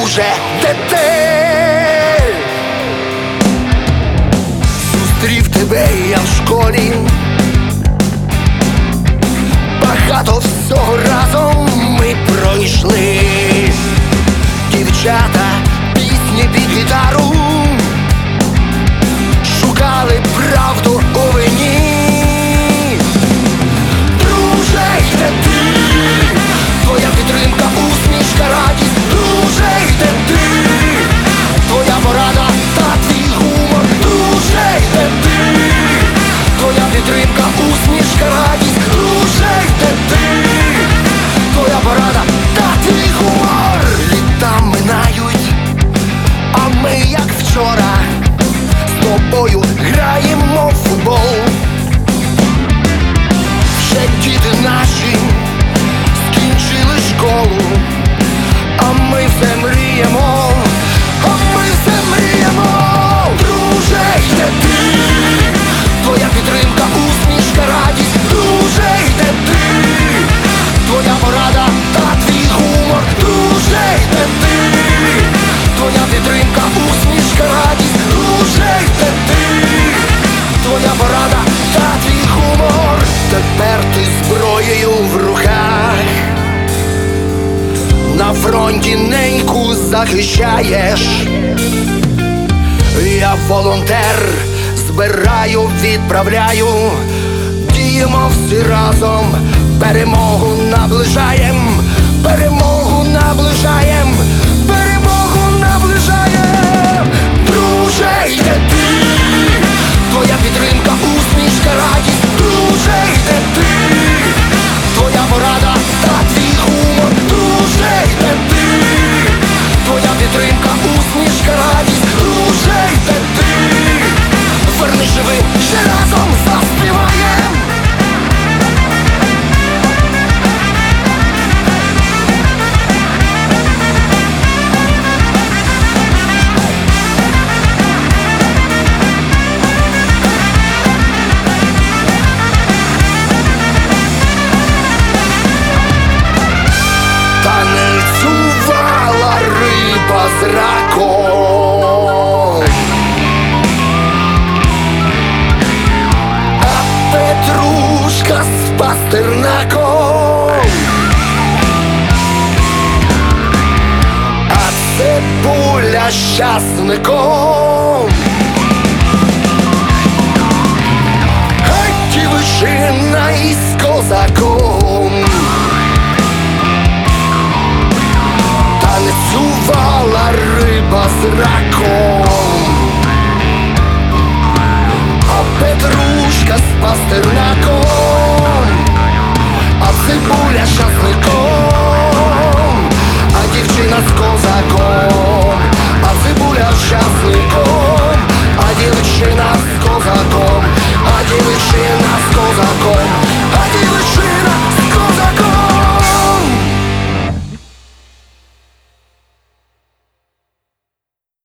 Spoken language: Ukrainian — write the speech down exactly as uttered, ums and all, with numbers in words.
друже, де ти? Зустрів тебе я в школі, багато всього разом ми пройшли. Дівчата, пісні під гітару, шукали правду у вині. Друже, де ти? Твоя підтримка, усмішка, радість. Друже, де ти? Твоя порада та твій гумор. Друже, де ти? Твоя підтримка, усмішка, радість. Друже, де ти? Твоя порада та твій гумор. Літа минають, а ми як вчора з тобою граємо в футбол. Вже діти наші скінчили школу, а ми все мріємо, а ми все мріємо. Друже, де ти? Твоя підтримка, усмішка, радість. Друже, де ти? Твоя порада та твій гумор. Друже, де ти? Твоя підтримка, усмішка, радість. Друже, де ти? Твоя порада та твій гумор. Тепер ти зброєю в руках, на фронті неньку захищаєш. Я волонтер, збираю, відправляю. Діємо всі разом, перемогу наближаєм, перемогу наближаєм, перемогу наближаєм. Друже, де ти? Твоя підтримка, усмішка, радість. Друже, де ти? Твоя порада та твій гумор. Друже, де ти? Твоя підтримка, усмішка, радість. Друже, де ти? Верни живим, ще разом заспіваєм. Танцювала риба з раком, а петрушка з пастернаком, а цибуля з часником, а дівчина із козаком. Танцювала риба з раком.